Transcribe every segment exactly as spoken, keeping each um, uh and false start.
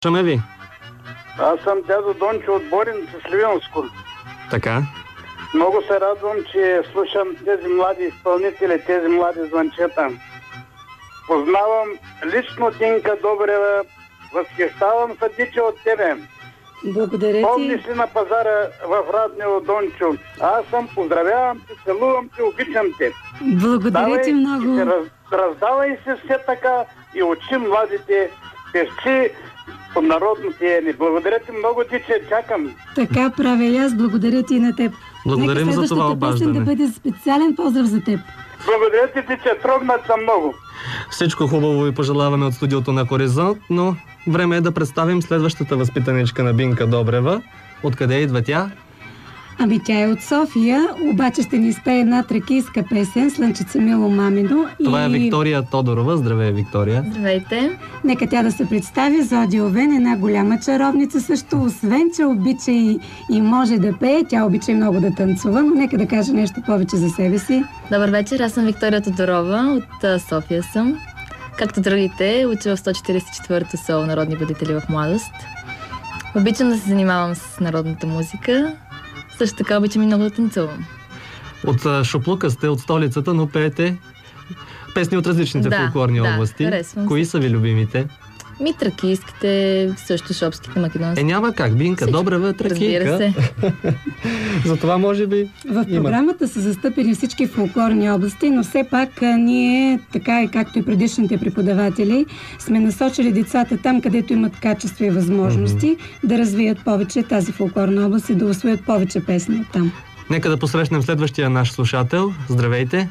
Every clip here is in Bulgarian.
Слушаме ви. Аз съм дядо Дончо от Бориница, Сливенско. Така. Много се радвам, че слушам тези млади изпълнители, тези млади звънчета. Познавам лично Динка Добрева, възхищавам се дича от тебе. Благодаря ти. Помниш ли на пазара в Радио Дончо? Аз съм, поздравявам те, целувам те, обичам те. Благодаря Давай, ти много. се раз, раздавай се все така и учи младите певци по народно пеене. Благодаря ти много, ти, че чакам. Така правя и аз. Благодаря ти и на теб. Благодарим Нека за това обаждане. да бъде специален поздрав за теб. Благодаря ти, ти, че трогнат съм много. Всичко хубаво ви пожелаваме от студиото на Хоризонт, но време е да представим следващата възпитаничка на Бинка Добрева. Откъде идва тя? Ами тя е от София, обаче ще ни изпее една тракийска песен «Слънчице мило мамино». Това и... е Виктория Тодорова. Здравей, Виктория. Здравейте. Нека тя да се представи. Зоди Овен, една голяма чаровница също, освен че обича и, и може да пее, тя обича и много да танцува, но нека да каже нещо повече за себе си. Добър вечер, аз съм Виктория Тодорова, от а, София съм. Както другите, уча в сто четиридесет и четвърто СОУ Народни будители в младост. Обичам да се занимавам с народната музика. Също така обичам и много да танцувам. От а, Шоплука сте, от столицата, но пеете песни от различните Да, фолклорни да, области. харесвам Кои се. са ви любимите? Ми тракийските, също шопските, македонски. Е, няма как. Бинка Всичко. Добрева е тракийка. Разбира се. Затова може би В има. програмата са застъпени всички фолклорни области, но все пак а, ние, така и както и предишните преподаватели, сме насочили децата там, където имат качество и възможности, mm-hmm. да развият повече тази фолклорна област и да усвоят повече песни оттам. Нека да посрещнем следващия наш слушател. Здравейте.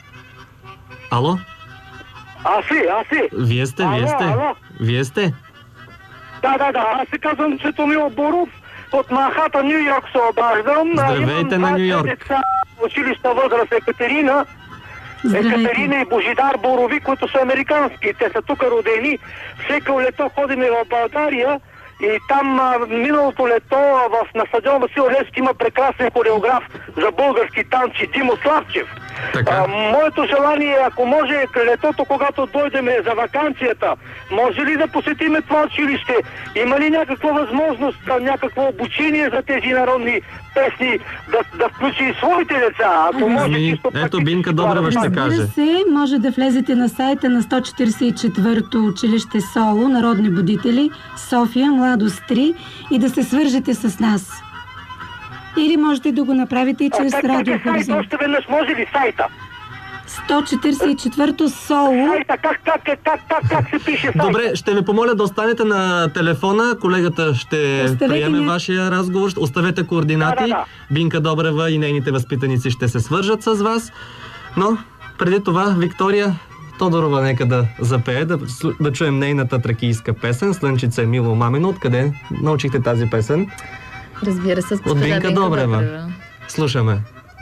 Ало? Аз си, аз си. Вие сте, вие Ало, сте. ало. Вие сте. Да, да, да. Аз се казвам Светомил Боров. От Манхатън, Ню Йорк се обаждам. Здравейте на Ню Йорк. Имам деца в училища възраст Екатерина. Здравейте. Екатерина и Божидар Борови, които са американски. Те са тук родени. Всеки лето ходиме в България. И там а, миналото лето в, на стадион Васил Левски има прекрасен хореограф за български танци Димо Славчев. Така. А, моето желание е, ако може летото, когато дойдеме за ваканцията, може ли да посетиме това училище? Има ли някаква възможност, някакво обучение за тези народни песни да, да включи и своите деца? Ако може, Ами, чисто ето практически Бинка това Добрева да ще направим. каже. Разбира се, може да влезете на сайта на сто четиридесет и четвърто училище СОУ Народни будители, София, Младост три и да се свържете с нас. Или можете да го направите и А, чрез как, как Радио е сайта? Хоризонт. Още веднъж може ли сайта? сто четиридесет и четвърто СОУ. Сайта, как, как, как, как, как, как се пише сайта? Добре, ще ви помоля да останете на телефона. Колегата ще Оставете приеме ня- вашия разговор. Оставете координати. Да, да, да. Бинка Добрева и нейните възпитаници ще се свържат с вас. Но преди това Виктория Тодорова нека да запее, да, слу- да чуем нейната тракийска песен «Слънчице мило мамино». Откъде научихте тази песен? Разбира се, с От госпожа Бинка Добрева. Слушаме.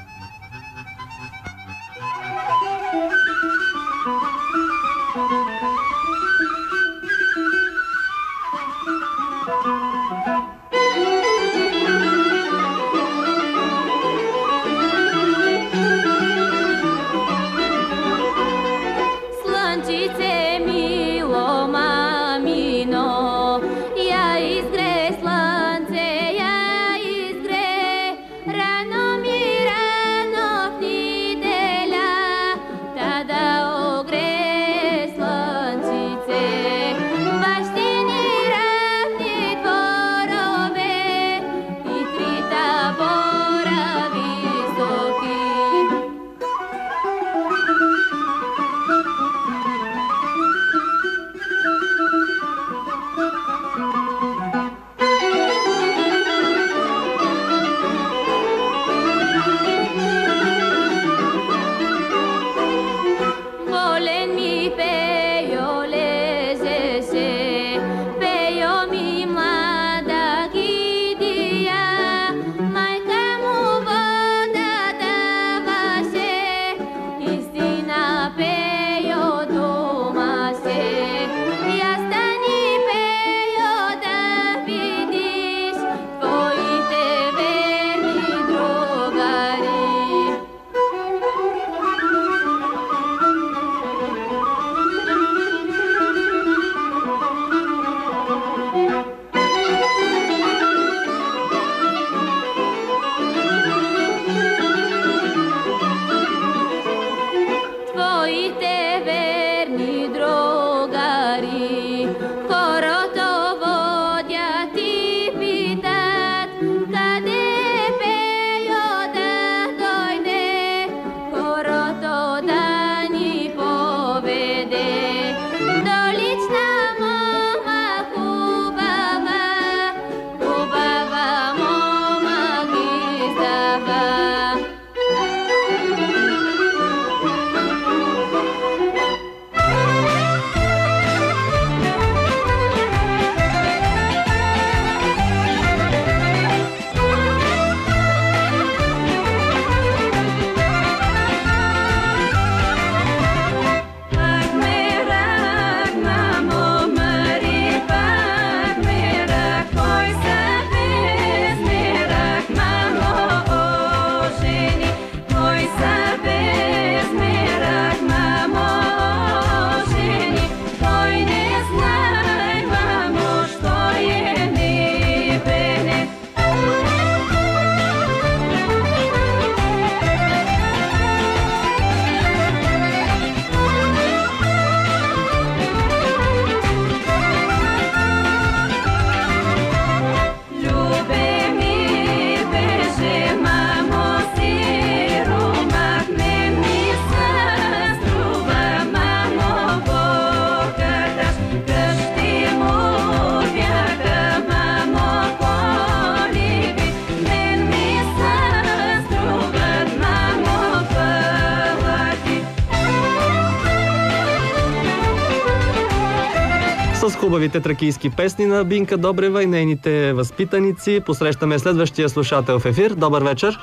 Слънчице мило мамино, я изгре слънце, я изгре, рано ми рано в неделя, та да огре слънчице, бащини равни дворове, хубавите тракийски песни на Бинка Добрева и нейните възпитаници. Посрещаме следващия слушател в ефир. Добър вечер!